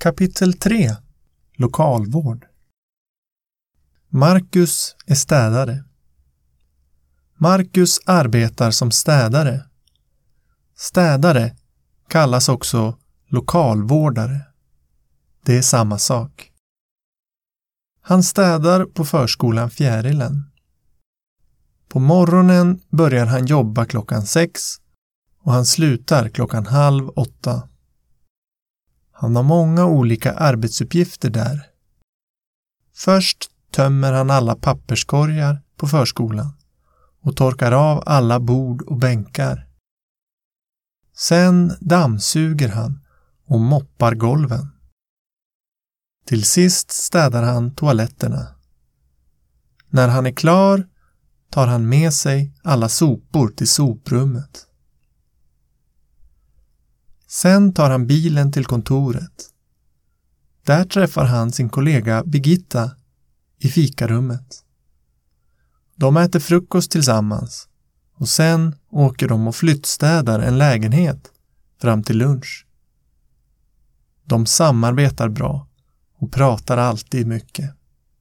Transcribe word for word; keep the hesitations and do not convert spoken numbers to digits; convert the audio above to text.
Kapitel tre. Lokalvård. Marcus är städare. Marcus arbetar som städare. Städare kallas också lokalvårdare. Det är samma sak. Han städar på förskolan Fjärilen. På morgonen börjar han jobba klockan sex och han slutar klockan halv åtta. Han har många olika arbetsuppgifter där. Först tömmer han alla papperskorgar på förskolan och torkar av alla bord och bänkar. Sen dammsuger han och moppar golven. Till sist städar han toaletterna. När han är klar tar han med sig alla sopor till soprummet. Sen tar han bilen till kontoret. Där träffar han sin kollega Birgitta i fikarummet. De äter frukost tillsammans och sen åker de och flyttstädar en lägenhet fram till lunch. De samarbetar bra och pratar alltid mycket.